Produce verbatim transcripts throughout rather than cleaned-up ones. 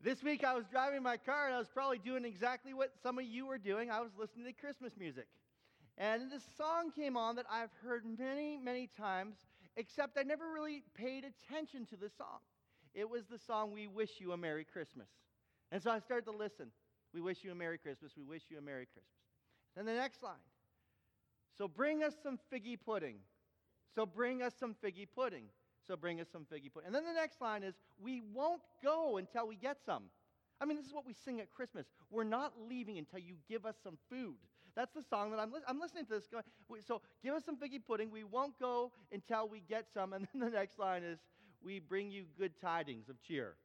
This week I was driving my car and I was probably doing exactly what some of you were doing. I was listening to Christmas music. And this song came on that I've heard many, many times, except I never really paid attention to the song. It was the song, "We Wish You a Merry Christmas." And so I started to listen. We wish you a Merry Christmas. We wish you a Merry Christmas. Then the next line. So bring us some figgy pudding. So bring us some figgy pudding. So bring us some figgy pudding. And then the next line is, we won't go until we get some. I mean, this is what we sing at Christmas. We're not leaving until you give us some food. That's the song that I'm, li- I'm listening to this going, so give us some figgy pudding. We won't go until we get some. And then the next line is, we bring you good tidings of cheer.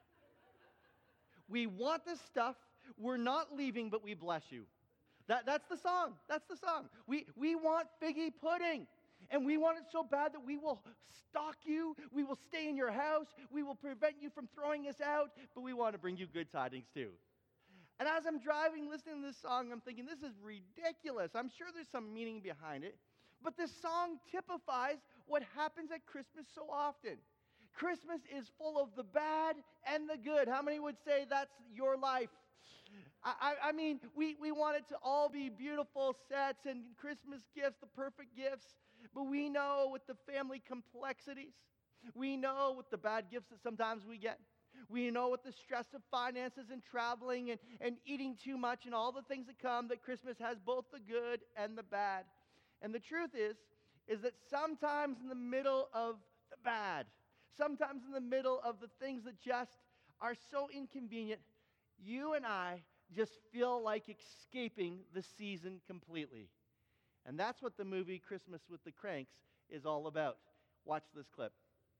We want this stuff. We're not leaving, but we bless you. That, that's the song. That's the song. We, we want figgy pudding. And we want it so bad that we will stalk you. We will stay in your house. We will prevent you from throwing us out. But we want to bring you good tidings too. And as I'm driving, listening to this song, I'm thinking, this is ridiculous. I'm sure there's some meaning behind it. But this song typifies what happens at Christmas so often. Christmas is full of the bad and the good. How many would say that's your life? I, I, I mean, we, we want it to all be beautiful sets and Christmas gifts, the perfect gifts. But we know with the family complexities, we know with the bad gifts that sometimes we get, we know with the stress of finances and traveling and, and eating too much and all the things that come, that Christmas has both the good and the bad. And the truth is, is that sometimes in the middle of the bad, sometimes in the middle of the things that just are so inconvenient, you and I just feel like escaping the season completely. And that's what the movie Christmas with the Cranks is all about. Watch this clip.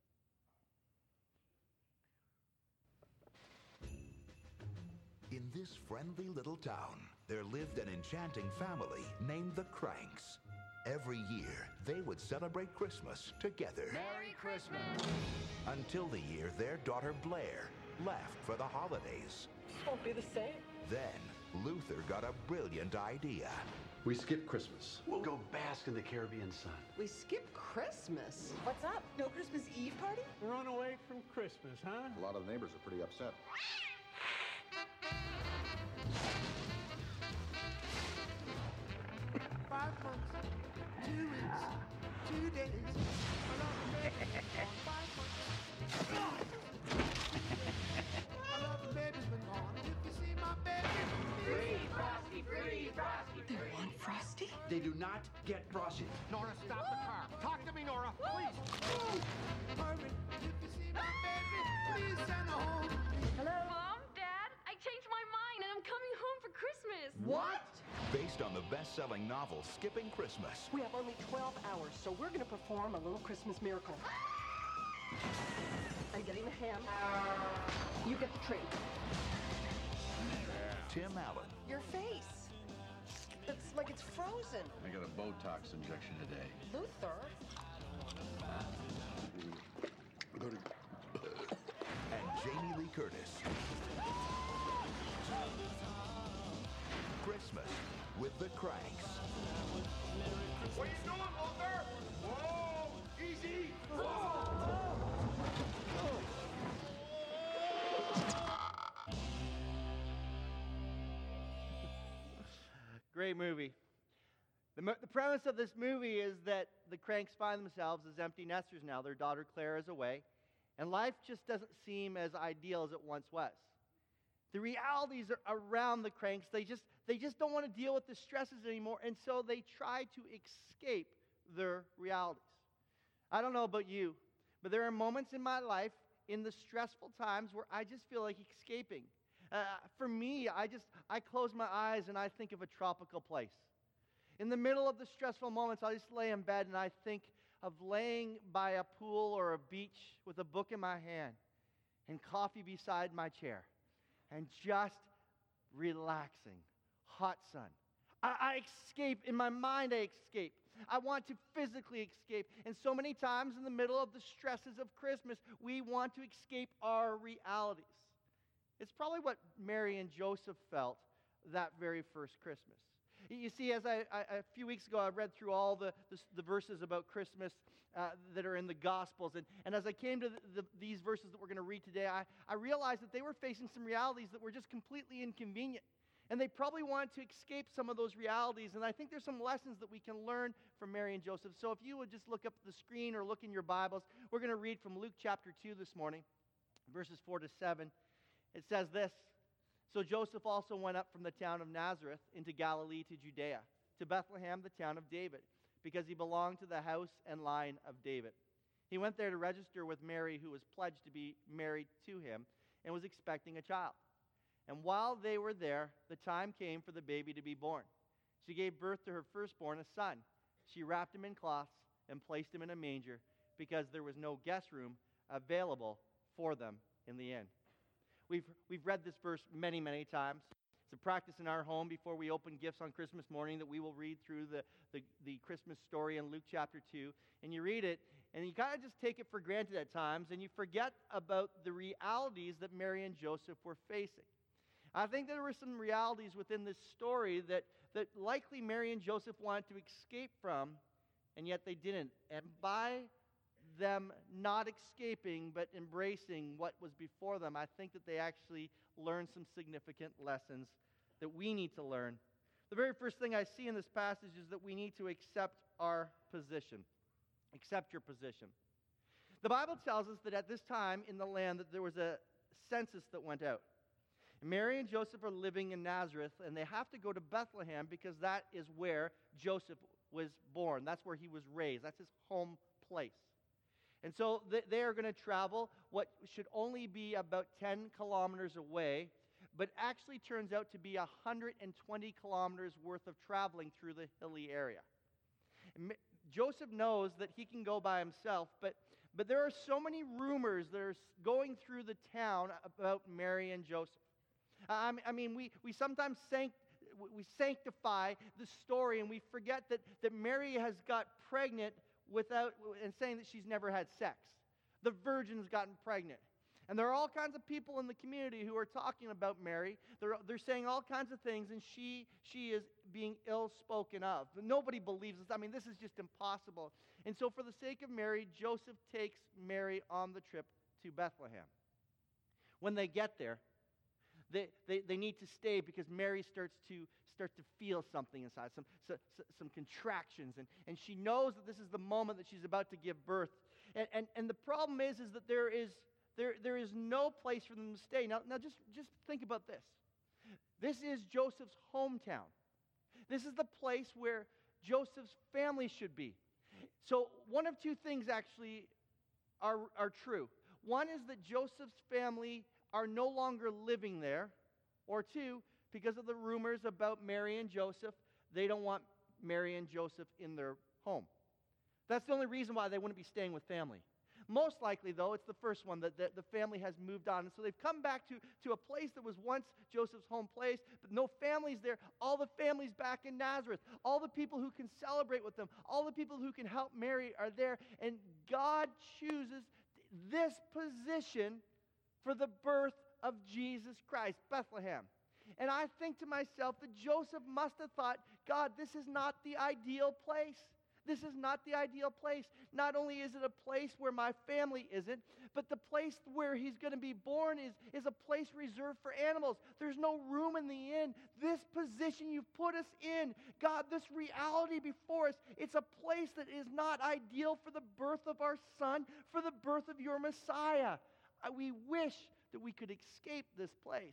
In this friendly little town, there lived an enchanting family named the Cranks. Every year, they would celebrate Christmas together. Merry Christmas! Until the year their daughter Blair left for the holidays. This won't be the same. Then, Luther got a brilliant idea. We skip Christmas. We'll go bask in the Caribbean sun. We skip Christmas? What's up? No Christmas Eve party? Run away from Christmas, huh? A lot of the neighbors are pretty upset. Five months, two weeks, two days. I love the baby's gone. Five months. I love the baby's been gone. If you see my baby, Free Frosty, free Frosty, free. They want Frosty? They do not get Frosty. Nora, stop the car. Talk to me, Nora, please. Herman, if you see my baby, please send her home. Hello? Mom, Dad, I changed my mind and I'm coming home for Christmas. What? Based on the best-selling novel Skipping Christmas. We have only twelve hours, so we're going to perform a little Christmas miracle. I'm getting the ham. You get the tree. Tim Allen. Your face. It's like it's frozen. I got a Botox injection today. Luther. And Jamie Lee Curtis. Christmas with the Cranks. What are you doing, Luther? Whoa! Easy! Great movie. The, mo- the premise of this movie is that the Cranks find themselves as empty nesters now. Their daughter Claire is away, and life just doesn't seem as ideal as it once was. The realities are around the Cranks. They just, they just don't want to deal with the stresses anymore, and so they try to escape their realities. I don't know about you, but there are moments in my life, in the stressful times, where I just feel like escaping. Uh, for me, I just, I close my eyes and I think of a tropical place. In the middle of the stressful moments, I just lay in bed and I think of laying by a pool or a beach with a book in my hand and coffee beside my chair and just relaxing. Hot sun. I, I escape. In my mind, I escape. I want to physically escape. And so many times in the middle of the stresses of Christmas, we want to escape our realities. It's probably what Mary and Joseph felt that very first Christmas. You see, as I, I a few weeks ago, I read through all the, the, the verses about Christmas uh, that are in the Gospels. And, and as I came to the, the, these verses that we're going to read today, I, I realized that they were facing some realities that were just completely inconvenient. And they probably wanted to escape some of those realities. And I think there's some lessons that we can learn from Mary and Joseph. So if you would just look up at the screen or look in your Bibles, we're going to read from Luke chapter two this morning, verses four to seven. It says this: So Joseph also went up from the town of Nazareth into Galilee to Judea, to Bethlehem, the town of David, because he belonged to the house and line of David. He went there to register with Mary, who was pledged to be married to him, and was expecting a child. And while they were there, the time came for the baby to be born. She gave birth to her firstborn, a son. She wrapped him in cloths and placed him in a manger, because there was no guest room available for them in the inn. We've, we've read this verse many, many times. It's a practice in our home before we open gifts on Christmas morning that we will read through the, the, the Christmas story in Luke chapter two. And you read it, and you kind of just take it for granted at times, and you forget about the realities that Mary and Joseph were facing. I think there were some realities within this story that, that likely Mary and Joseph wanted to escape from, and yet they didn't. And by them not escaping but embracing what was before them, I think that they actually learned some significant lessons that we need to learn. The very first thing I see in this passage is that we need to accept our position. Accept your position. The Bible tells us that at this time in the land that there was a census that went out. Mary and Joseph are living in Nazareth, and they have to go to Bethlehem because that is where Joseph was born. That's where he was raised. That's his home place. And so they are going to travel what should only be about ten kilometers away, but actually turns out to be one hundred twenty kilometers worth of traveling through the hilly area. Joseph knows that he can go by himself, but, but there are so many rumors that are going through the town about Mary and Joseph. I mean, we, we sometimes sanct, we sanctify the story, and we forget that, that Mary has got pregnant without, and saying that she's never had sex. The virgin's gotten pregnant. And there are all kinds of people in the community who are talking about Mary. They're, they're saying all kinds of things, and she, she is being ill-spoken of. Nobody believes this. I mean, this is just impossible. And so for the sake of Mary, Joseph takes Mary on the trip to Bethlehem. When they get there, They, they, they need to stay because Mary starts to start to feel something inside, some, so, so, some contractions, and, and she knows that this is the moment that she's about to give birth. And, and, and the problem is, is that there is, there, there is no place for them to stay. Now, now just, just think about this. This is Joseph's hometown. This is the place where Joseph's family should be. So one of two things actually are, are true. One is that Joseph's family are no longer living there, or two, because of the rumors about Mary and Joseph, they don't want Mary and Joseph in their home. That's the only reason why they wouldn't be staying with family. Most likely, though, it's the first one, that the, the family has moved on. And so they've come back to, to a place that was once Joseph's home place, but no family's there. All the families back in Nazareth. All the people who can celebrate with them. All the people who can help Mary are there. And God chooses this position for the birth of Jesus Christ, Bethlehem. And I think to myself that Joseph must have thought, God, this is not the ideal place. This is not the ideal place. Not only is it a place where my family isn't, but the place where he's going to be born is, is a place reserved for animals. There's no room in the inn. This position you've put us in, God, this reality before us, it's a place that is not ideal for the birth of our son, for the birth of your Messiah. We wish that we could escape this place.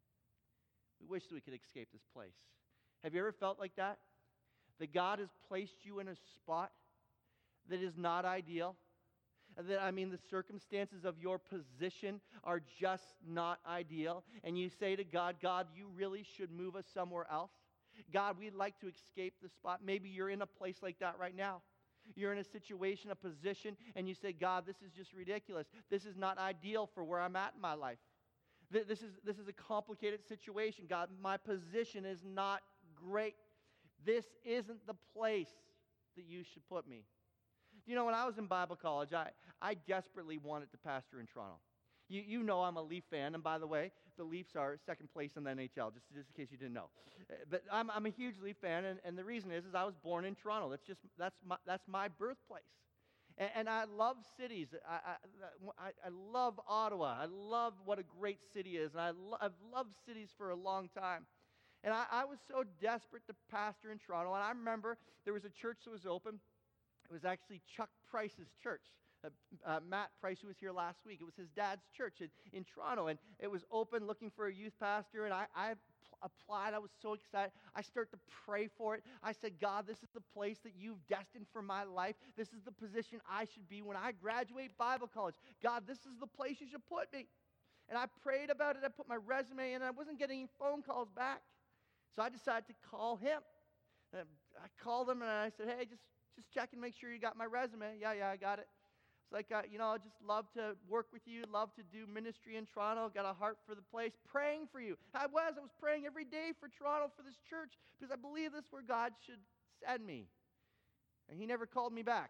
We wish that we could escape this place. Have you ever felt like that? That God has placed you in a spot that is not ideal? That, I mean, the circumstances of your position are just not ideal. And you say to God, God, you really should move us somewhere else. God, we'd like to escape the spot. Maybe you're in a place like that right now. You're in a situation, a position, and you say, God, this is just ridiculous. This is not ideal for where I'm at in my life. This is, this is a complicated situation. God, my position is not great. This isn't the place that you should put me. You know, when I was in Bible college, I, I desperately wanted to pastor in Toronto. You, you know I'm a Leaf fan, and by the way, the Leafs are second place in the N H L, just, just in case you didn't know. Uh, But I'm, I'm a huge Leaf fan, and, and the reason is, is I was born in Toronto. That's just that's my that's my birthplace, and, and I love cities. I, I I I love Ottawa. I love what a great city is, and I lo- I've loved cities for a long time. And I, I was so desperate to pastor in Toronto, and I remember there was a church that was open. It was actually Chuck Price's church. Uh, uh, Matt Price, who was here last week, it was his dad's church in, in Toronto, and it was open looking for a youth pastor, and I, I pl- applied. I was so excited. I started to pray for it. I said, God, this is the place that you've destined for my life. This is the position I should be when I graduate Bible college. God, this is the place you should put me. And I prayed about it. I put my resume in, and I wasn't getting any phone calls back. So I decided to call him. And I called him, and I said, hey, just, just check and make sure you got my resume. Yeah, yeah, I got it. It's like, uh, you know, I just love to work with you, love to do ministry in Toronto, got a heart for the place, praying for you. I was, I was praying every day for Toronto, for this church, because I believe this is where God should send me. And he never called me back.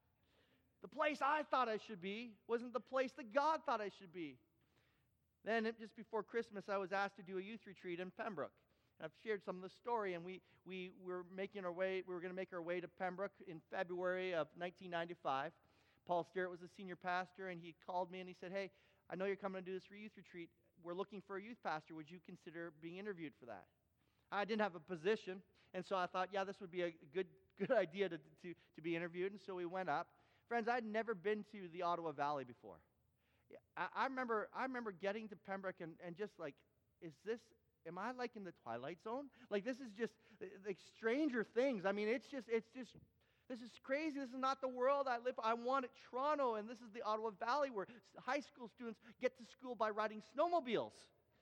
The place I thought I should be wasn't the place that God thought I should be. Then, just before Christmas, I was asked to do a youth retreat in Pembroke. And I've shared some of the story, and we, we were making our way, we were going to make our way to Pembroke in February of nineteen ninety-five. Paul Sterrett was the senior pastor, and he called me and he said, hey, I know you're coming to do this youth retreat. We're looking for a youth pastor. Would you consider being interviewed for that? I didn't have a position, and so I thought, yeah, this would be a good good idea to, to, to be interviewed, and so we went up. Friends, I'd never been to the Ottawa Valley before. I, I remember I remember getting to Pembroke and, and just like, is this, am I like in the Twilight Zone? Like, this is just like Stranger Things. I mean, it's just, it's just, this is crazy. This is not the world I live. I wanted Toronto, and this is the Ottawa Valley where high school students get to school by riding snowmobiles.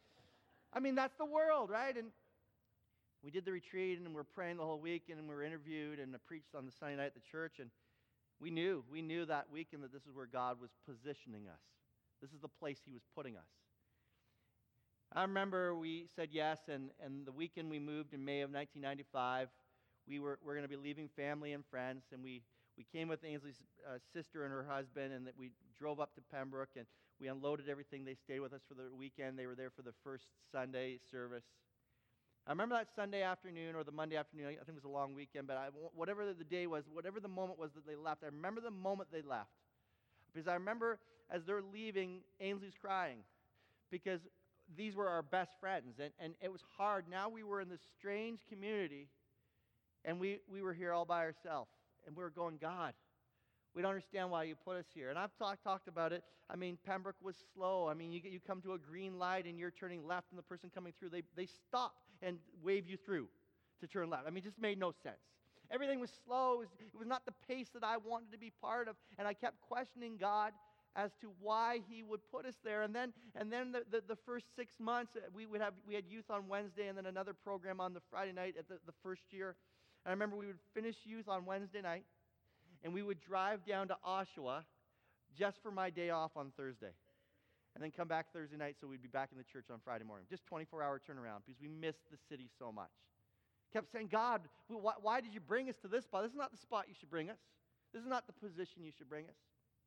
I mean, that's the world, right? And we did the retreat, and we were praying the whole week, and we were interviewed, and I preached on the Sunday night at the church, and we knew, we knew that weekend that this is where God was positioning us. This is the place he was putting us. I remember we said yes, and, and the weekend we moved in May of nineteen ninety-five, we were, were going to be leaving family and friends, and we, we came with Ainsley's uh, sister and her husband, and that we drove up to Pembroke, and we unloaded everything. They stayed with us for the weekend. They were there for the first Sunday service. I remember that Sunday afternoon or the Monday afternoon. I think it was a long weekend, but I, whatever the day was, whatever the moment was that they left, I remember the moment they left. Because I remember as they're leaving, Ainsley's crying because these were our best friends, and, and it was hard. Now we were in this strange community, and we, we were here all by ourselves, and we were going, God, we don't understand why you put us here. And I've talk, talked about it. I mean, Pembroke was slow. I mean, you, get, you come to a green light, and you're turning left, and the person coming through, they, they stop and wave you through to turn left. I mean, it just made no sense. Everything was slow. It was, it was not the pace that I wanted to be part of, and I kept questioning God as to why he would put us there. And then and then the, the, the first six months, we would have we had youth on Wednesday and then another program on the Friday night at the, the first year. And I remember we would finish youth on Wednesday night, and we would drive down to Oshawa just for my day off on Thursday. And then come back Thursday night so we'd be back in the church on Friday morning. Just twenty-four hour turnaround because we missed the city so much. Kept saying, God, why, why did you bring us to this spot? This is not the spot you should bring us. This is not the position you should bring us.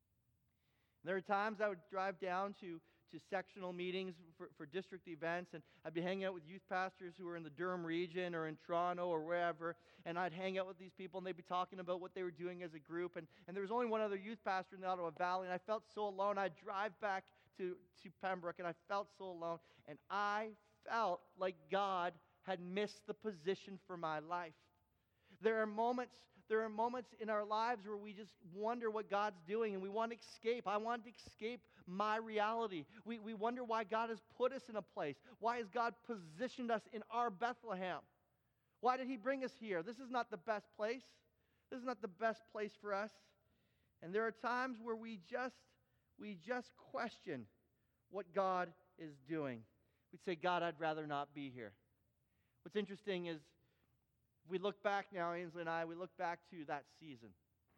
And there were times I would drive down to, to sectional meetings for, for district events, and I'd be hanging out with youth pastors who were in the Durham region or in Toronto or wherever, and I'd hang out with these people, and they'd be talking about what they were doing as a group. And, and there was only one other youth pastor in the Ottawa Valley, and I felt so alone. I'd drive back to, to Pembroke, and I felt so alone, and I felt like God had missed the position for my life. There are moments, there are moments in our lives where we just wonder what God's doing, and we want to escape. I want to escape my reality. We, we wonder why God has put us in a place. Why has God positioned us in our Bethlehem? Why did he bring us here? This is not the best place. This is not the best place for us. And there are times where we just, we just question what God is doing. We'd say, God, I'd rather not be here. What's interesting is, if we look back now, Ainsley and I, we look back to that season.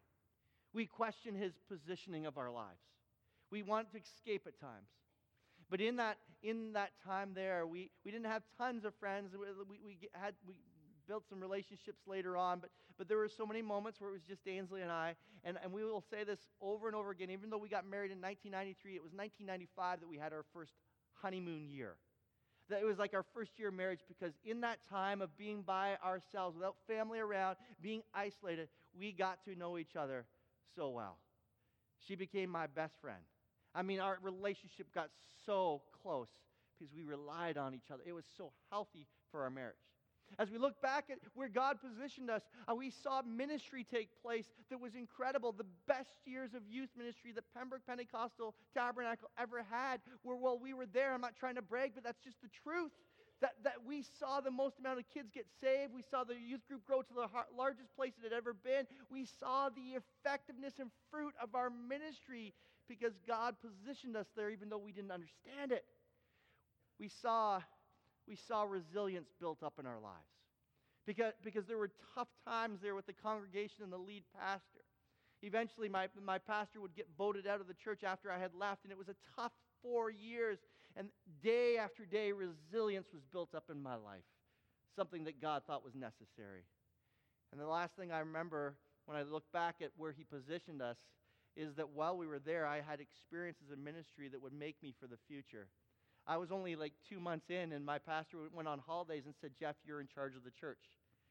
We question his positioning of our lives. We want to escape at times. But in that in that time there, we, we didn't have tons of friends. We, we, we had we built some relationships later on, but, but there were so many moments where it was just Ainsley and I, and, and we will say this over and over again. Even though we got married in nineteen ninety-three, it was nineteen ninety-five that we had our first honeymoon year. That it was like our first year of marriage, because in that time of being by ourselves, without family around, being isolated, we got to know each other so well. She became my best friend. I mean, our relationship got so close because we relied on each other. It was so healthy for our marriage. As we look back at where God positioned us, uh, we saw ministry take place that was incredible. The best years of youth ministry that Pembroke Pentecostal Tabernacle ever had were while we were there. I'm not trying to brag, but that's just the truth. That, that we saw the most amount of kids get saved. We saw the youth group grow to the har- largest place it had ever been. We saw the effectiveness and fruit of our ministry because God positioned us there even though we didn't understand it. We saw, we saw resilience built up in our lives because, because there were tough times there with the congregation and the lead pastor. Eventually, my, my pastor would get voted out of the church after I had left, and it was a tough four years. And day after day, resilience was built up in my life, something that God thought was necessary. And the last thing I remember when I look back at where he positioned us is that while we were there, I had experiences in ministry that would make me for the future. I was only like two months in, and my pastor went on holidays and said, "Jeff, you're in charge of the church."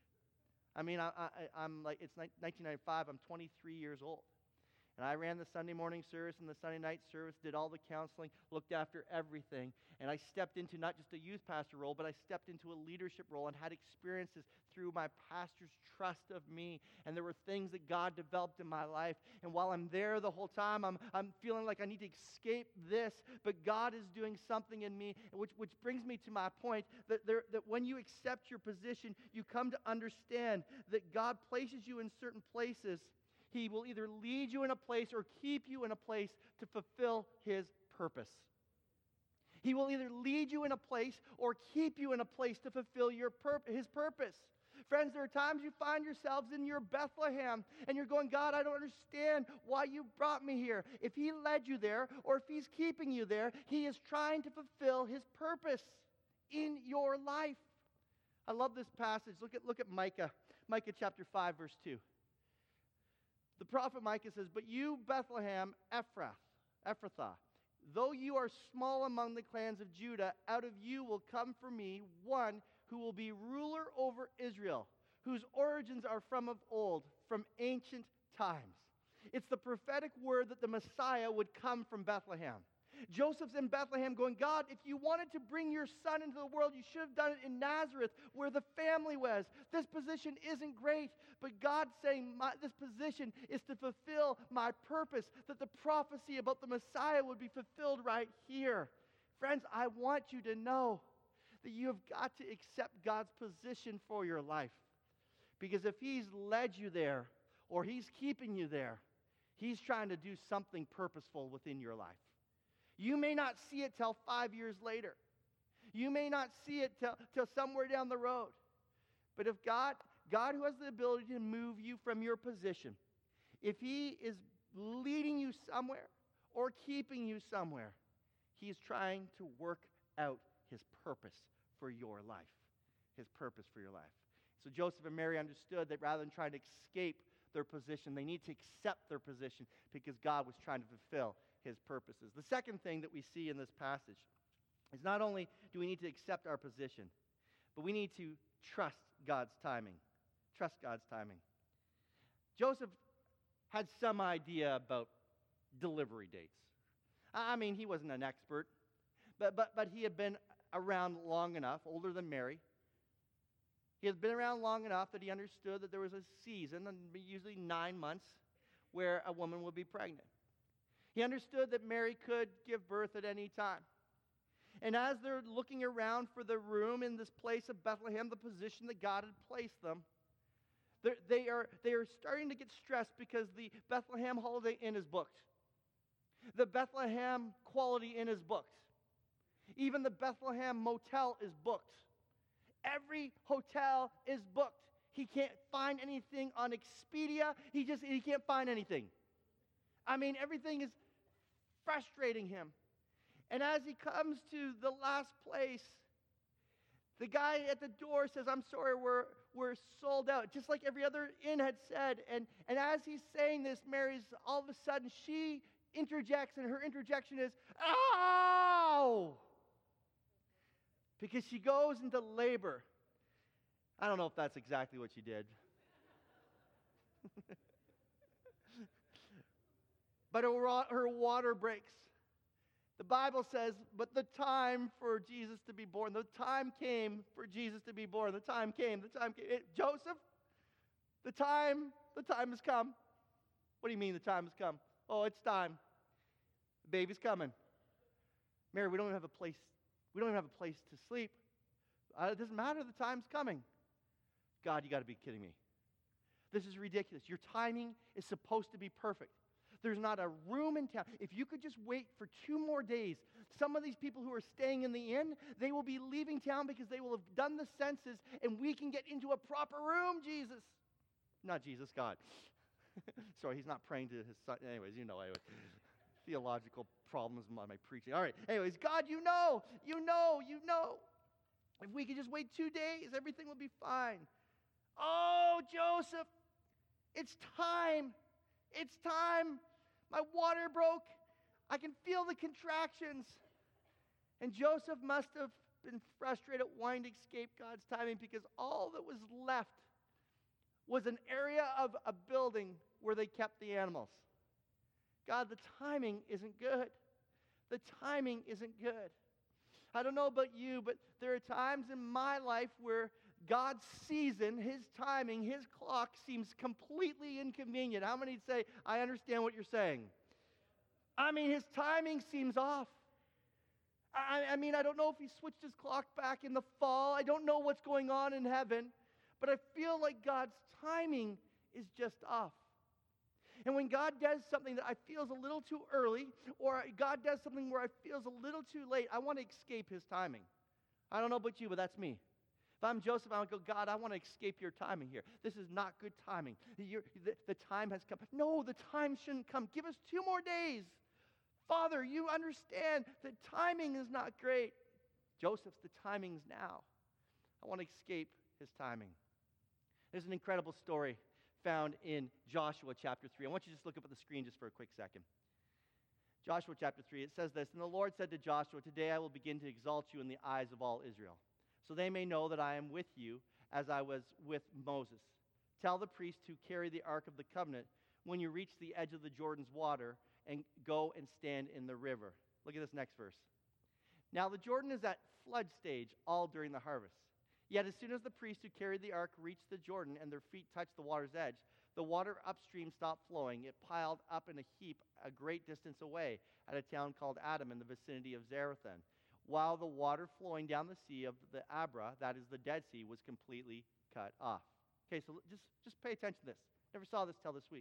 I mean, I, I, I'm like, it's nineteen ninety-five, I'm twenty-three years old. And I ran the Sunday morning service and the Sunday night service, did all the counseling, looked after everything. And I stepped into not just a youth pastor role, but I stepped into a leadership role and had experiences through my pastor's trust of me. And there were things that God developed in my life. And while I'm there the whole time, I'm, I'm feeling like I need to escape this. But God is doing something in me, which, which brings me to my point that, there, that when you accept your position, you come to understand that God places you in certain places. He will either lead you in a place or keep you in a place to fulfill his purpose. He will either lead you in a place or keep you in a place to fulfill your pur- his purpose. Friends, there are times you find yourselves in your Bethlehem and you're going, "God, I don't understand why you brought me here." If he led you there or if he's keeping you there, he is trying to fulfill his purpose in your life. I love this passage. Look at, look at Micah. Micah chapter five, verse two. The prophet Micah says, "But you, Bethlehem Ephrath, Ephrathah, though you are small among the clans of Judah, out of you will come for me one who will be ruler over Israel, whose origins are from of old, from ancient times." It's the prophetic word that the Messiah would come from Bethlehem. Joseph's in Bethlehem going, "God, if you wanted to bring your son into the world, you should have done it in Nazareth where the family was. This position isn't great." But God's saying, my, this position is to fulfill my purpose, that the prophecy about the Messiah would be fulfilled right here. Friends, I want you to know that you have got to accept God's position for your life. Because if he's led you there or he's keeping you there, he's trying to do something purposeful within your life. You may not see it till five years later. You may not see it till, till somewhere down the road. But if God, God who has the ability to move you from your position, if he is leading you somewhere or keeping you somewhere, he is trying to work out his purpose for your life. His purpose for your life. So Joseph and Mary understood that rather than trying to escape their position, they need to accept their position because God was trying to fulfill his purposes. The second thing that we see in this passage is not only do we need to accept our position, but we need to trust God's timing. Trust God's timing. Joseph had some idea about delivery dates. I mean, he wasn't an expert, but, but, but he had been around long enough, older than Mary. He had been around long enough that he understood that there was a season, usually nine months, where a woman would be pregnant. He understood that Mary could give birth at any time. And as they're looking around for the room in this place of Bethlehem, the position that God had placed them, they are, they are starting to get stressed because the Bethlehem Holiday Inn is booked. The Bethlehem Quality Inn is booked. Even the Bethlehem Motel is booked. Every hotel is booked. He can't find anything on Expedia. He just, he can't find anything. I mean, everything is frustrating him. And as he comes to the last place, The guy at the door says, I'm sorry, we're, we're sold out, just like every other inn had said. And, and as he's saying this, Mary's, all of a sudden, she interjects, and her interjection is, ow! Because she goes into labor. I don't know if that's exactly what she did. But her, her water breaks. The Bible says, but the time for Jesus to be born, the time came for Jesus to be born. The time came, the time came. It, Joseph, the time, the time has come. What do you mean the time has come? Oh, it's time. The baby's coming. Mary, we don't even have a place, we don't even have a place to sleep. Uh, it doesn't matter, the time's coming. God, you got to be kidding me. This is ridiculous. Your timing is supposed to be perfect. There's not a room in town. If you could just wait for two more days, some of these people who are staying in the inn, they will be leaving town because they will have done the census and we can get into a proper room, Jesus. Not Jesus, God. Sorry, he's not praying to his son. Anyways, you know, anyway. Theological problems in my preaching. All right. Anyways, God, you know, you know, you know. If we could just wait two days, everything will be fine. Oh, Joseph, it's time. It's time. My water broke. I can feel the contractions. And Joseph must have been frustrated, wanting to escape God's timing, because all that was left was an area of a building where they kept the animals. God, the timing isn't good. The timing isn't good. I don't know about you, but there are times in my life where God's season, His timing, His clock seems completely inconvenient. How many say, I understand what you're saying? I mean, His timing seems off. I, I mean, I don't know if He switched His clock back in the fall. I don't know what's going on in heaven. But I feel like God's timing is just off. And when God does something that I feel is a little too early, or God does something where I feel is a little too late, I want to escape His timing. I don't know about you, but that's me. If I'm Joseph, I would go, God, I want to escape your timing here. This is not good timing. You're, the, the time has come. No, the time shouldn't come. Give us two more days. Father, you understand that timing is not great. Joseph's, the timing's now. I want to escape his timing. There's an incredible story found in Joshua chapter three. I want you to just look up at the screen just for a quick second. Joshua chapter three, it says this, and the Lord said to Joshua, today I will begin to exalt you in the eyes of all Israel, so they may know that I am with you as I was with Moses. Tell the priests who carry the ark of the covenant, when you reach the edge of the Jordan's water, and go and stand in the river. Look at this next verse. Now the Jordan is at flood stage all during the harvest. Yet as soon as the priests who carried the ark reached the Jordan and their feet touched the water's edge, the water upstream stopped flowing. It piled up in a heap a great distance away at a town called Adam in the vicinity of Zarethan, while the water flowing down the sea of the Abra, that is the Dead Sea, was completely cut off. Okay, so just, just pay attention to this. Never saw this till this week.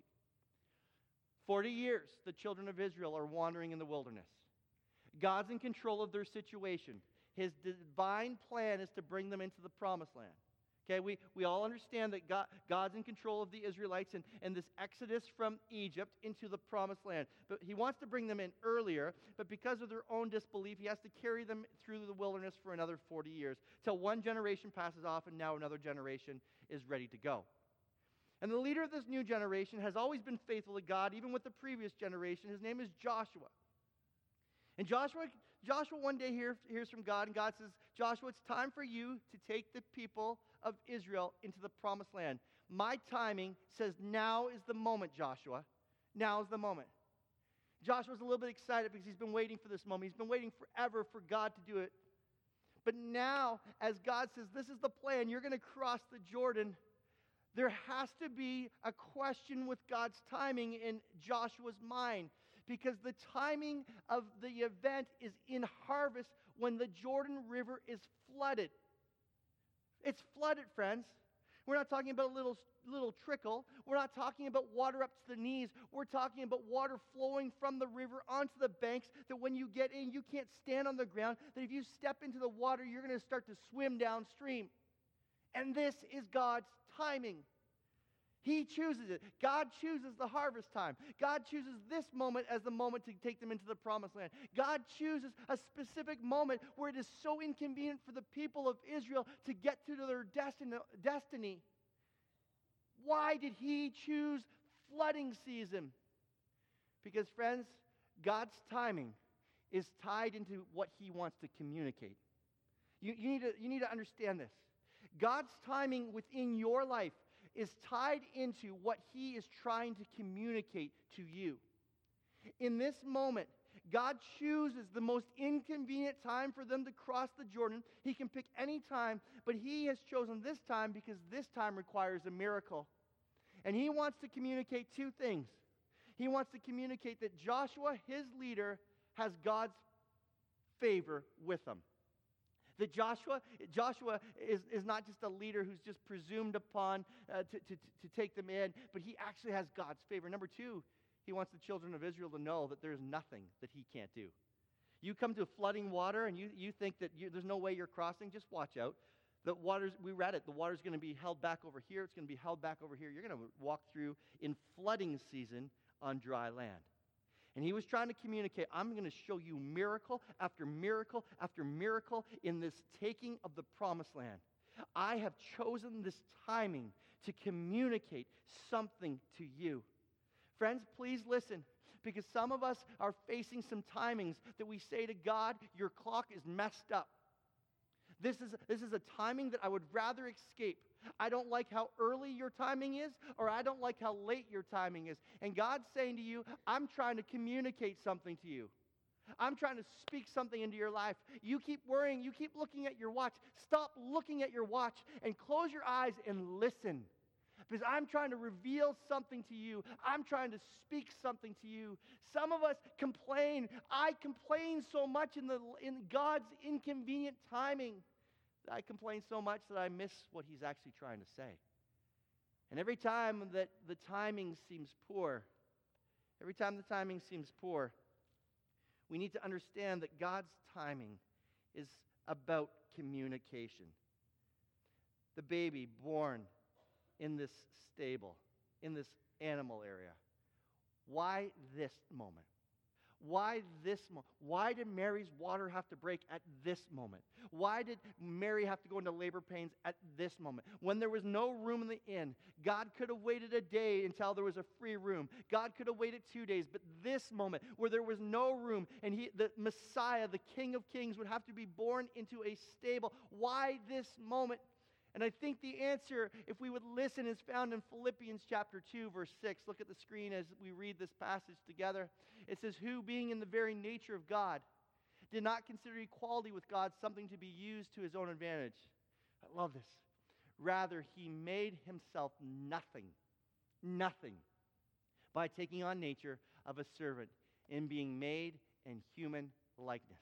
Forty years, the children of Israel are wandering in the wilderness. God's in control of their situation. His divine plan is to bring them into the promised land. Okay, we, we all understand that God, God's in control of the Israelites and, and this exodus from Egypt into the promised land. But He wants to bring them in earlier, but because of their own disbelief, He has to carry them through the wilderness for another forty years, till one generation passes off and now another generation is ready to go. And the leader of this new generation has always been faithful to God, even with the previous generation. His name is Joshua. And Joshua, Joshua one day hear, hears from God, and God says, Joshua, it's time for you to take the people of Israel into the promised land. My timing says now is the moment, Joshua. Now is the moment. Joshua's a little bit excited because he's been waiting for this moment. He's been waiting forever for God to do it. But now, as God says, this is the plan, you're going to cross the Jordan, there has to be a question with God's timing in Joshua's mind, because the timing of the event is in harvest when the Jordan River is flooded. It's flooded, friends. We're not talking about a little, little trickle. We're not talking about water up to the knees. We're talking about water flowing from the river onto the banks, that when you get in, you can't stand on the ground, that if you step into the water, you're going to start to swim downstream. And this is God's timing. He chooses it. God chooses the harvest time. God chooses this moment as the moment to take them into the promised land. God chooses a specific moment where it is so inconvenient for the people of Israel to get to their destin- destiny. Why did he choose flooding season? Because, friends, God's timing is tied into what he wants to communicate. You, you, need to, you need to understand this. God's timing within your life is tied into what he is trying to communicate to you. In this moment, God chooses the most inconvenient time for them to cross the Jordan. He can pick any time, but he has chosen this time because this time requires a miracle. And he wants to communicate two things. He wants to communicate that Joshua, his leader, has God's favor with him. That Joshua, Joshua is, is not just a leader who's just presumed upon uh, to, to, to take them in, but he actually has God's favor. Number two, he wants the children of Israel to know that there's nothing that he can't do. You come to flooding water and you, you think that you, there's no way you're crossing, just watch out. The water's, we read it, the water's going to be held back over here, it's going to be held back over here. You're going to walk through in flooding season on dry land. And he was trying to communicate, I'm going to show you miracle after miracle after miracle in this taking of the promised land. I have chosen this timing to communicate something to you. Friends, please listen, because some of us are facing some timings that we say to God, your clock is messed up. This is, this is a timing that I would rather escape. I don't like how early your timing is, or I don't like how late your timing is. And God's saying to you, I'm trying to communicate something to you. I'm trying to speak something into your life. You keep worrying. You keep looking at your watch. Stop looking at your watch and close your eyes and listen. Because I'm trying to reveal something to you. I'm trying to speak something to you. Some of us complain. I complain so much in, the, in God's inconvenient timing. I complain so much that I miss what he's actually trying to say. And every time that the timing seems poor, every time the timing seems poor, we need to understand that God's timing is about communication. The baby born in this stable, in this animal area. Why this moment? Why this moment? Why did Mary's water have to break at this moment? Why did Mary have to go into labor pains at this moment? When there was no room in the inn, God could have waited a day until there was a free room. God could have waited two days. But this moment, where there was no room, and he, the Messiah, the King of Kings, would have to be born into a stable. Why this moment? And I think the answer, if we would listen, is found in Philippians chapter two, verse six. Look at the screen as we read this passage together. It says, who, being in the very nature of God, did not consider equality with God something to be used to his own advantage. I love this. Rather, he made himself nothing, nothing, by taking on nature of a servant and being made in human likeness.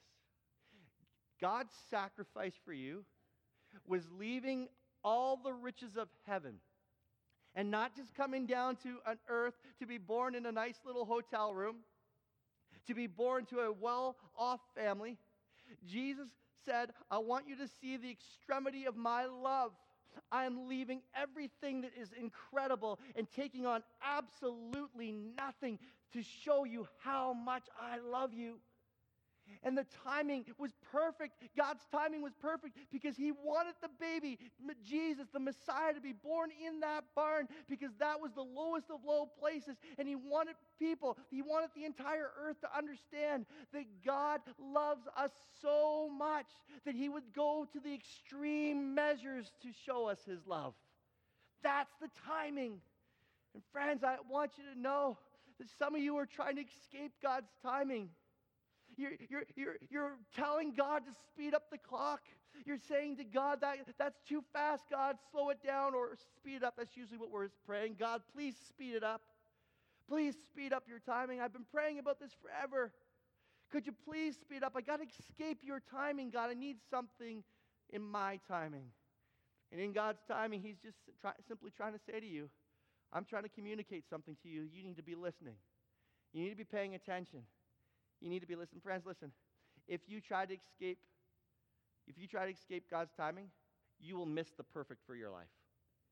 God's sacrifice for you was leaving all the riches of heaven and not just coming down to an earth to be born in a nice little hotel room, to be born to a well-off family. Jesus said, I want you to see the extremity of my love. I am leaving everything that is incredible and taking on absolutely nothing to show you how much I love you. And the timing was perfect. God's timing was perfect because he wanted the baby, Jesus, the Messiah, to be born in that barn because that was the lowest of low places. And he wanted people, he wanted the entire earth to understand that God loves us so much that he would go to the extreme measures to show us his love. That's the timing. And friends, I want you to know that some of you are trying to escape God's timing. You're, you're, you're, you're telling God to speed up the clock. You're saying to God, that that's too fast, God, slow it down or speed it up. That's usually what we're praying. God, please speed it up. Please speed up your timing. I've been praying about this forever. Could you please speed up? I got to escape your timing, God. I need something in my timing. And in God's timing, he's just try, simply trying to say to you, I'm trying to communicate something to you. You need to be listening. You need to be paying attention. You need to be listening. Friends, listen. If you try to escape, if you try to escape God's timing, you will miss the perfect for your life.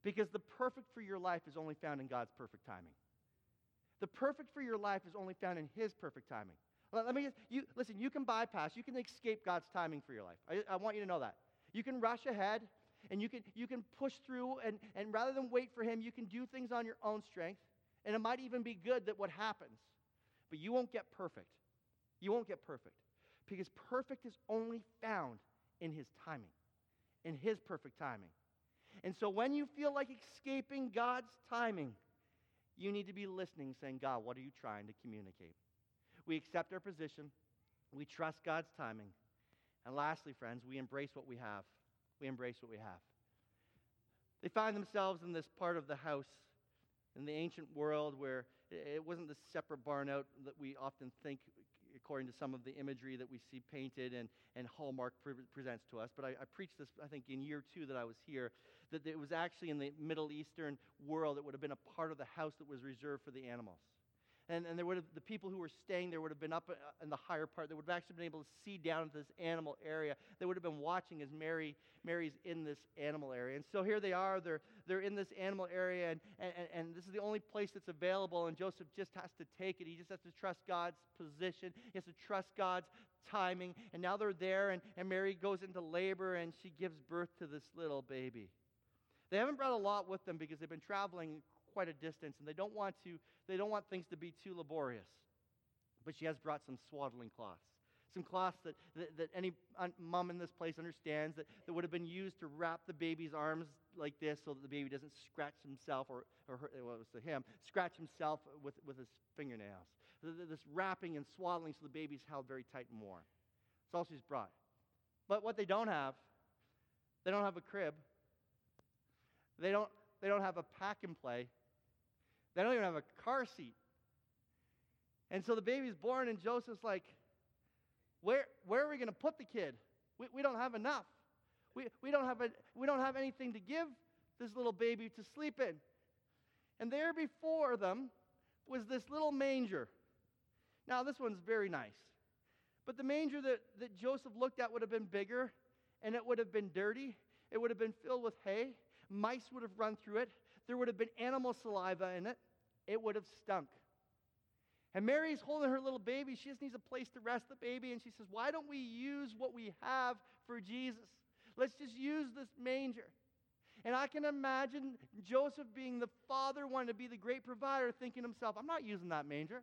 Because the perfect for your life is only found in God's perfect timing. The perfect for your life is only found in His perfect timing. Let, let me just, you, listen, you can bypass, you can escape God's timing for your life. I, I want you to know that. You can rush ahead, and you can, you can push through, and, and rather than wait for Him, you can do things on your own strength, and it might even be good that what happens, but you won't get perfect. You won't get perfect, because perfect is only found in His timing, in His perfect timing. And so when you feel like escaping God's timing, you need to be listening, saying, God, what are you trying to communicate? We accept our position. We trust God's timing. And lastly, friends, we embrace what we have. We embrace what we have. They find themselves in this part of the house in the ancient world where it wasn't the separate barn out that we often think, according to some of the imagery that we see painted and, and Hallmark pre- presents to us. But I, I preached this, I think, in year two that I was here, that it was actually in the Middle Eastern world, it would have been a part of the house that was reserved for the animals. And, and there would have, the people who were staying there would have been up in the higher part. They would have actually been able to see down into this animal area. They would have been watching as Mary Mary's in this animal area. And so here they are. They're, they're in this animal area, and, and, and this is the only place that's available, and Joseph just has to take it. He just has to trust God's position. He has to trust God's timing. And now they're there, and, and Mary goes into labor, and she gives birth to this little baby. They haven't brought a lot with them because they've been traveling quite a distance, and they don't want to they don't want things to be too laborious. But she has brought some swaddling cloths, some cloths that, that, that any mom in this place understands that, that would have been used to wrap the baby's arms like this so that the baby doesn't scratch himself, or, or her, well, it was to him, scratch himself with, with his fingernails. This wrapping and swaddling so the baby's held very tight and warm. That's all she's brought. But what they don't have, they don't have a crib. They don't, they don't have a pack and play. They don't even have a car seat. And so the baby's born, and Joseph's like, where, where are we going to put the kid? We, we don't have enough. We, we, don't have a, we don't have anything to give this little baby to sleep in. And there before them was this little manger. Now, this one's very nice. But the manger that, that Joseph looked at would have been bigger, and it would have been dirty. It would have been filled with hay. Mice would have run through it. There would have been animal saliva in it. It would have stunk. And Mary's holding her little baby. She just needs a place to rest the baby. And she says, why don't we use what we have for Jesus? Let's just use this manger. And I can imagine Joseph, being the father, wanting to be the great provider, thinking to himself, I'm not using that manger.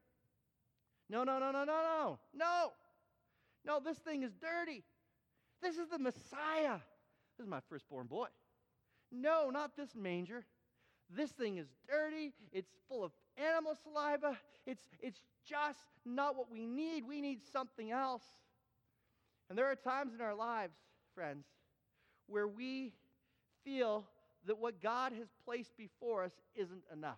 No, no, no, no, no, no. No. No, this thing is dirty. This is the Messiah. This is my firstborn boy. No, not this manger. This thing is dirty. It's full of animal saliva. It's, it's just not what we need. We need something else. And there are times in our lives, friends, where we feel that what God has placed before us isn't enough.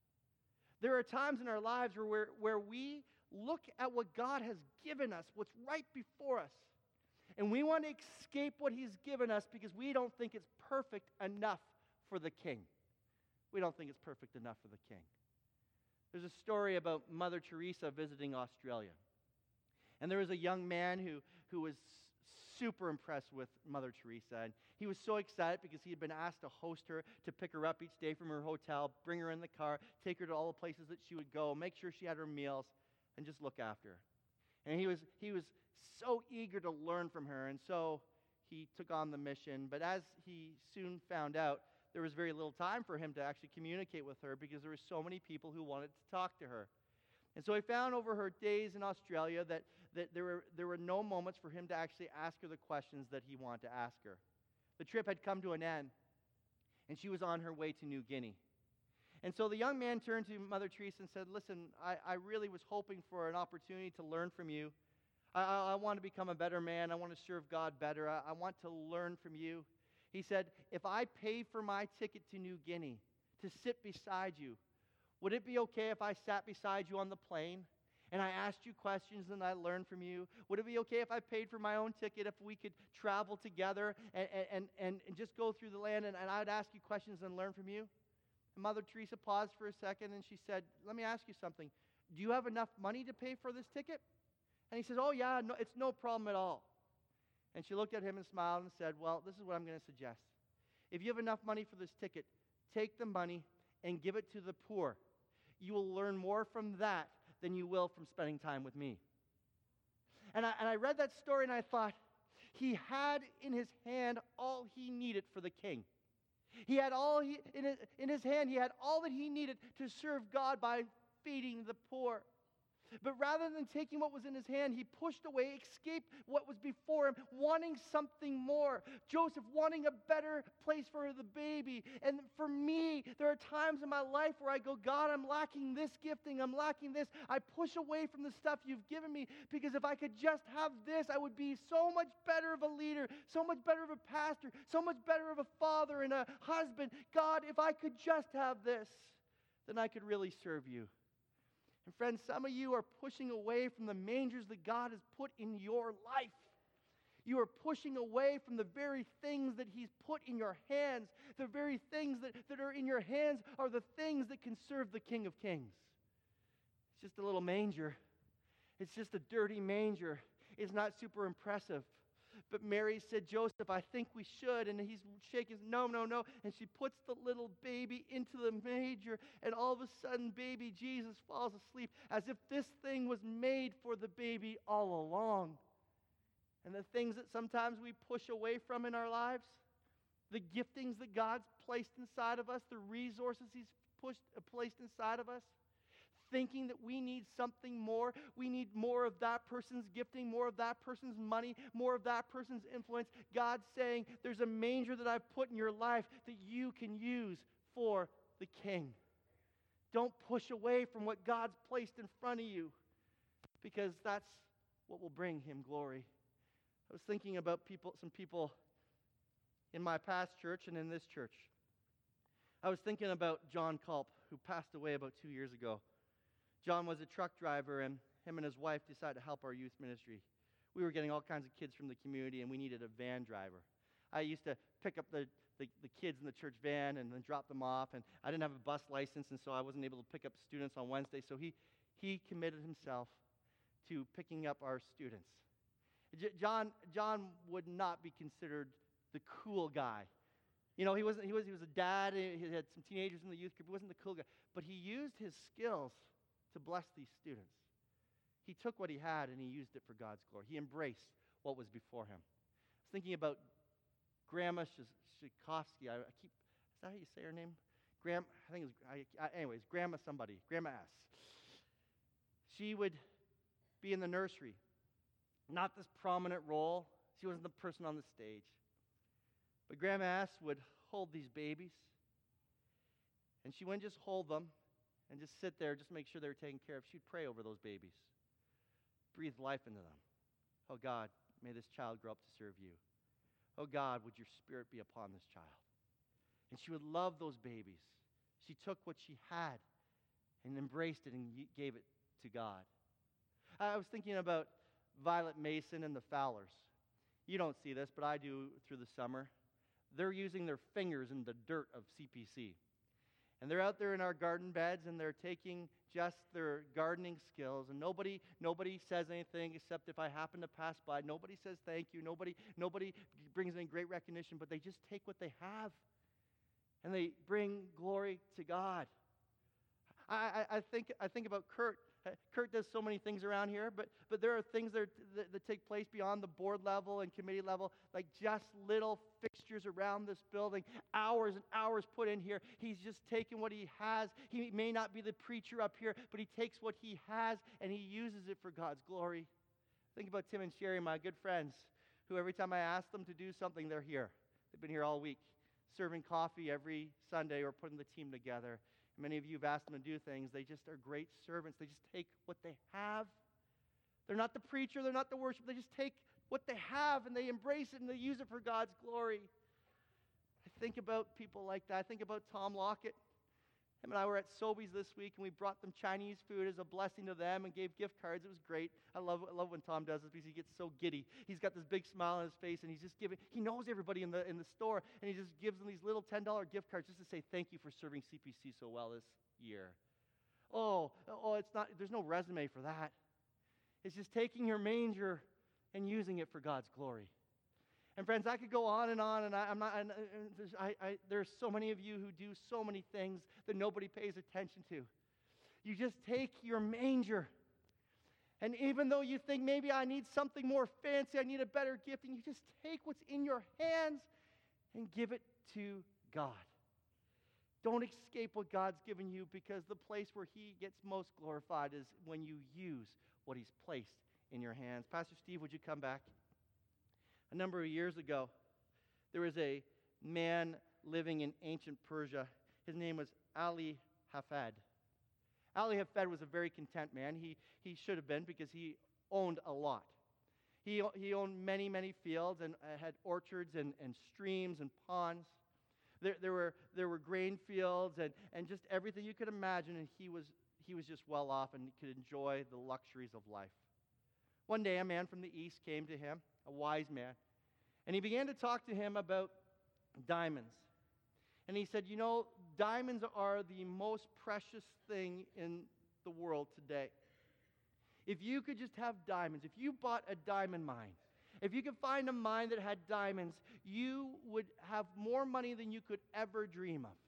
There are times in our lives where, we're, where we look at what God has given us, what's right before us, and we want to escape what He's given us because we don't think it's perfect enough for the King. We don't think it's perfect enough for the King. There's a story about Mother Teresa visiting Australia. And there was a young man who, who was super impressed with Mother Teresa. And he was so excited because he had been asked to host her, to pick her up each day from her hotel, bring her in the car, take her to all the places that she would go, make sure she had her meals, and just look after her. And he was, he was so eager to learn from her, and so he took on the mission. But as he soon found out, there was very little time for him to actually communicate with her because there were so many people who wanted to talk to her. And so he found over her days in Australia that, that there, were, there were no moments for him to actually ask her the questions that he wanted to ask her. The trip had come to an end, and she was on her way to New Guinea. And so the young man turned to Mother Teresa and said, listen, I, I really was hoping for an opportunity to learn from you. I, I, I want to become a better man. I want to serve God better. I, I want to learn from you. He said, if I pay for my ticket to New Guinea to sit beside you, would it be okay if I sat beside you on the plane and I asked you questions and I learned from you? Would it be okay if I paid for my own ticket, if we could travel together and, and, and, and just go through the land and, and I would ask you questions and learn from you? And Mother Teresa paused for a second and she said, let me ask you something. Do you have enough money to pay for this ticket? And he says, oh yeah, no, it's no problem at all. And she looked at him and smiled and said, well, this is what I'm going to suggest. If you have enough money for this ticket, Take the money and give it to the poor. You will learn more from that than you will from spending time with me. And I, and I read that story and I thought, he had in his hand all he needed for the king. He had all he, in, his, in his hand, he had all that he needed to serve God by feeding the poor. But rather than taking what was in his hand, he pushed away, escaped what was before him, wanting something more. Joseph wanting a better place for the baby. And for me, there are times in my life where I go, God, I'm lacking this gifting, I'm lacking this. I push away from the stuff you've given me, because if I could just have this, I would be so much better of a leader, so much better of a pastor, so much better of a father and a husband. God, if I could just have this, then I could really serve you. And friends, some of you are pushing away from the mangers that God has put in your life. You are pushing away from the very things that he's put in your hands. The very things that, that are in your hands are the things that can serve the King of Kings. It's just a little manger. It's just a dirty manger. It's not super impressive. But Mary said, Joseph, I think we should. And he's shaking, no, no, no. And she puts the little baby into the manger. And all of a sudden, baby Jesus falls asleep as if this thing was made for the baby all along. And the things that sometimes we push away from in our lives, the giftings that God's placed inside of us, the resources he's pushed, uh, placed inside of us, thinking that we need something more. We need more of that person's gifting, more of that person's money, more of that person's influence. God's saying, there's a manger that I've put in your life that you can use for the King. Don't push away from what God's placed in front of you, because that's what will bring him glory. I was thinking about people, some people in my past church and in this church. I was thinking about John Culp, who passed away about two years ago. John was a truck driver, and him and his wife decided to help our youth ministry. We were getting all kinds of kids from the community, and we needed a van driver. I used to pick up the, the, the kids in the church van and then drop them off, and I didn't have a bus license, and so I wasn't able to pick up students on Wednesday, so he, he committed himself to picking up our students. J- John, John would not be considered the cool guy. You know, he wasn't. He was. He was a dad. He had some teenagers in the youth group. He wasn't the cool guy, but he used his skills to bless these students. He took what he had and he used it for God's glory. He embraced what was before him. I was thinking about Grandma Shikovsky. I, I keep. Is that how you say her name? Graham. I think it was. I, I, anyways, Grandma somebody. Grandma S. She would be in the nursery. Not this prominent role. She wasn't the person on the stage. But Grandma S would hold these babies, and she wouldn't just hold them and just sit there, just make sure they were taken care of. She'd pray over those babies, breathe life into them. Oh God, may this child grow up to serve you. Oh God, would your spirit be upon this child. And she would love those babies. She took what she had and embraced it and gave it to God. I was thinking about Violet Mason and the Fowlers. You don't see this, but I do through the summer. They're using their fingers in the dirt of C P C. And they're out there in our garden beds, and they're taking just their gardening skills. And nobody nobody says anything except if I happen to pass by. Nobody says thank you. Nobody, nobody brings in great recognition, but they just take what they have, and they bring glory to God. I, I, I think I think about Kurt. Kurt does so many things around here, but, but there are things that, are, that, that take place beyond the board level and committee level, like just little fixtures around this building, hours and hours put in here. He's just taking what he has. He may not be the preacher up here, but he takes what he has and he uses it for God's glory. Think about Tim and Sherry, my good friends, who every time I ask them to do something, they're here. They've been here all week, serving coffee every Sunday or putting the team together. Many of you have asked them to do things. They just are great servants. They just take what they have. They're not the preacher. They're not the worship. They just take what they have and they embrace it and they use it for God's glory. I think about people like that. I think about Tom Lockett. Him and I were at Sobeys this week, and we brought them Chinese food as a blessing to them and gave gift cards. It was great. I love, I love when Tom does this because he gets so giddy. He's got this big smile on his face, and he's just giving. He knows everybody in the in the store, and he just gives them these little ten dollar gift cards just to say thank you for serving C P C so well this year. Oh, oh, it's not. There's no resume for that. It's just taking your manger and using it for God's glory. And friends, I could go on and on, and I, I'm not. And, and there's, I, I, there's so many of you who do so many things that nobody pays attention to. You just take your manger, and even though you think maybe I need something more fancy, I need a better gift, and you just take what's in your hands and give it to God. Don't escape what God's given you, because the place where He gets most glorified is when you use what He's placed in your hands. Pastor Steve, would you come back? A number of years ago, there was a man living in ancient Persia. His name was Ali Hafed. Ali Hafed was a very content man. He, he should have been, because he owned a lot. He, he owned many, many fields and uh, had orchards and, and streams and ponds. There, there, were, there were grain fields and, and just everything you could imagine, and he was, he was just well off and could enjoy the luxuries of life. One day, a man from the east came to him, a wise man, and he began to talk to him about diamonds. And he said, you know, diamonds are the most precious thing in the world today. If you could just have diamonds, if you bought a diamond mine, if you could find a mine that had diamonds, you would have more money than you could ever dream of.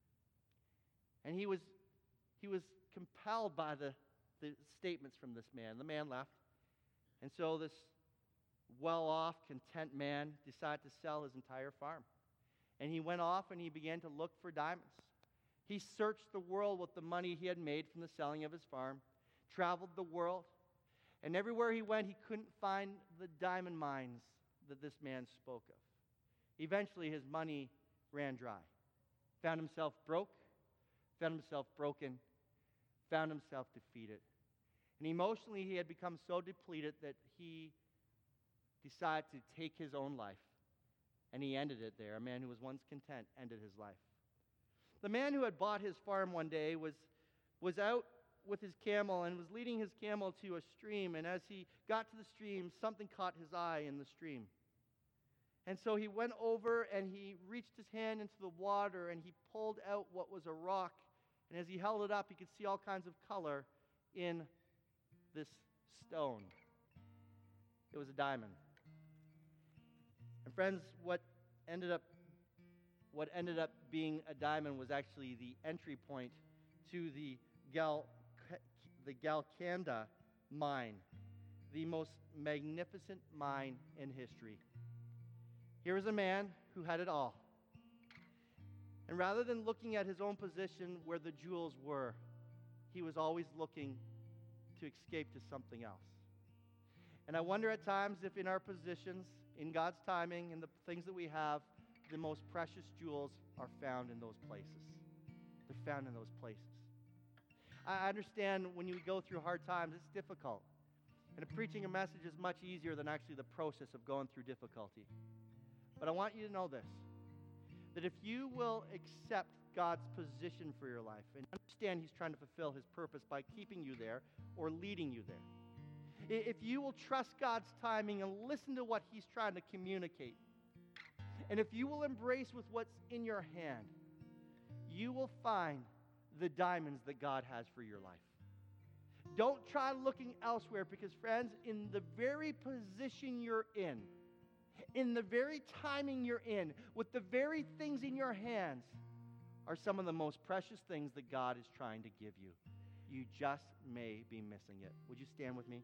And he was, he was compelled by the, the statements from this man. The man left. And so this well-off, content man decided to sell his entire farm. And he went off and he began to look for diamonds. He searched the world with the money he had made from the selling of his farm, traveled the world, and everywhere he went, he couldn't find the diamond mines that this man spoke of. Eventually, his money ran dry. Found himself broke, found himself broken, found himself defeated. And emotionally, he had become so depleted that he decided to take his own life. And he ended it there. A man who was once content ended his life. The man who had bought his farm one day was, was out with his camel and was leading his camel to a stream. And as he got to the stream, something caught his eye in the stream. And so he went over and he reached his hand into the water and he pulled out what was a rock. And as he held it up, he could see all kinds of color in this stone. It was a diamond. And friends, what ended up what ended up being a diamond was actually the entry point to the Gal the Golconda mine, the most magnificent mine in history. Here was a man who had it all. And rather than looking at his own position where the jewels were, he was always looking to escape to something else. And I wonder at times if in our positions, in God's timing, in the things that we have, the most precious jewels are found in those places. They're found in those places. I understand when you go through hard times, it's difficult. And preaching a message is much easier than actually the process of going through difficulty. But I want you to know this, that if you will accept God's position for your life and understand He's trying to fulfill His purpose by keeping you there or leading you there, if you will trust God's timing and listen to what He's trying to communicate, and if you will embrace with what's in your hand, you will find the diamonds that God has for your life. Don't try looking elsewhere, because friends, in the very position you're in, in the very timing you're in, with the very things in your hands, are some of the most precious things that God is trying to give you. You just may be missing it. Would you stand with me?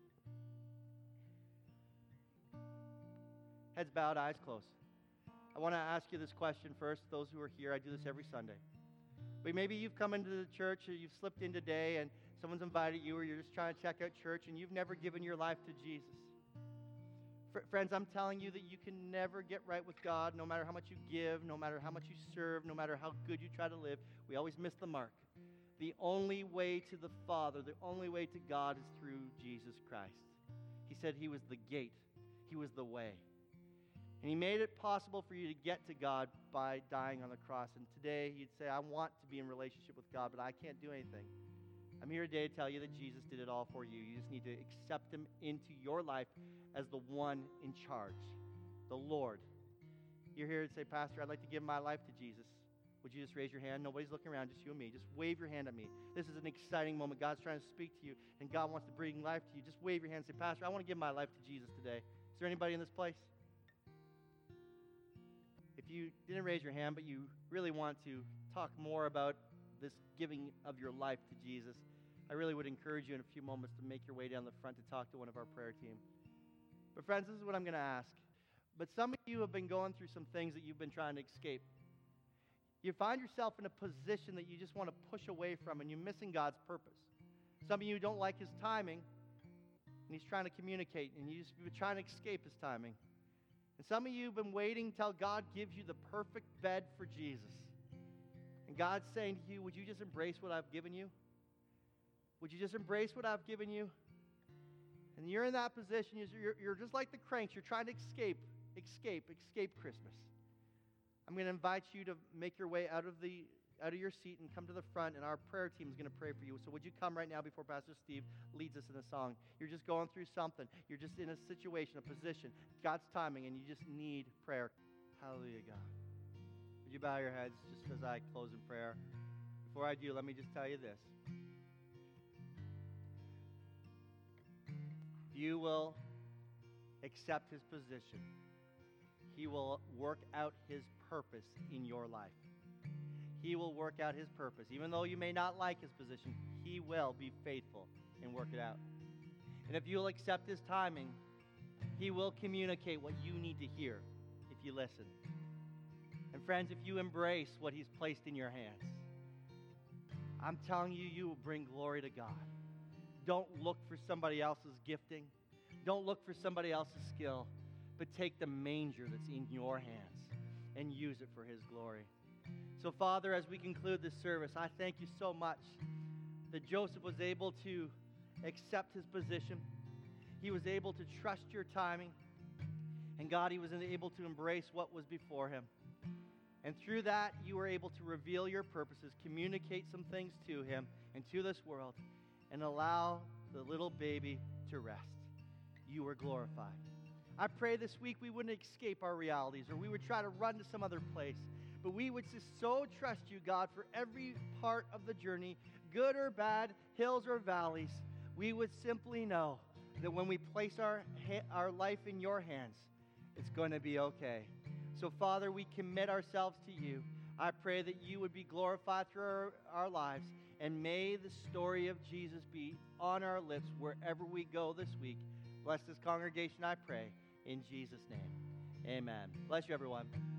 Heads bowed, eyes closed. I want to ask you this question first, those who are here. I do this every Sunday. But maybe you've come into the church, or you've slipped in today, and someone's invited you, or you're just trying to check out church, and you've never given your life to Jesus. Fr- friends, I'm telling you that you can never get right with God, no matter how much you give, no matter how much you serve, no matter how good you try to live. We always miss the mark. The only way to the Father, the only way to God is through Jesus Christ. He said He was the gate. He was the way. And He made it possible for you to get to God by dying on the cross. And today He'd say, I want to be in relationship with God, but I can't do anything. I'm here today to tell you that Jesus did it all for you. You just need to accept Him into your life as the one in charge, the Lord. You're here to say, Pastor, I'd like to give my life to Jesus. Would you just raise your hand? Nobody's looking around, just you and me. Just wave your hand at me. This is an exciting moment. God's trying to speak to you, and God wants to bring life to you. Just wave your hand and say, Pastor, I want to give my life to Jesus today. Is there anybody in this place? you didn't raise your hand, but you really want to talk more about this giving of your life to Jesus, I really would encourage you in a few moments to make your way down the front to talk to one of our prayer team. But friends, this is what I'm going to ask. But some of you have been going through some things that you've been trying to escape. You find yourself in a position that you just want to push away from, and you're missing God's purpose. Some of you don't like His timing, and He's trying to communicate, and you just, you've been trying to escape His timing. And some of you have been waiting until God gives you the perfect bed for Jesus. And God's saying to you, would you just embrace what I've given you? Would you just embrace what I've given you? And you're in that position. You're, you're just like the cranks. You're trying to escape, escape, escape Christmas. I'm going to invite you to make your way out of the out of your seat and come to the front, and our prayer team is going to pray for you. So would you come right now before Pastor Steve leads us in a song? You're just going through something. You're just in a situation, a position, God's timing, and you just need prayer. Hallelujah, God. Would you bow your heads just as I close in prayer? Before I do, let me just tell you this. You will accept His position. He will work out His purpose in your life. He will work out His purpose. Even though you may not like His position, He will be faithful and work it out. And if you'll accept His timing, He will communicate what you need to hear if you listen. And friends, if you embrace what He's placed in your hands, I'm telling you, you will bring glory to God. Don't look for somebody else's gifting. Don't look for somebody else's skill. But take the manger that's in your hands and use it for His glory. So, Father, as we conclude this service, I thank you so much that Joseph was able to accept his position. He was able to trust your timing. And God, he was able to embrace what was before him. And through that, you were able to reveal your purposes, communicate some things to him and to this world, and allow the little baby to rest. You were glorified. I pray this week we wouldn't escape our realities, or we would try to run to some other place, but we would just so trust you, God, for every part of the journey, good or bad, hills or valleys. We would simply know that when we place our, our life in your hands, it's going to be okay. So, Father, we commit ourselves to you. I pray that you would be glorified through our, our lives, and may the story of Jesus be on our lips wherever we go this week. Bless this congregation, I pray, in Jesus' name. Amen. Bless you, everyone.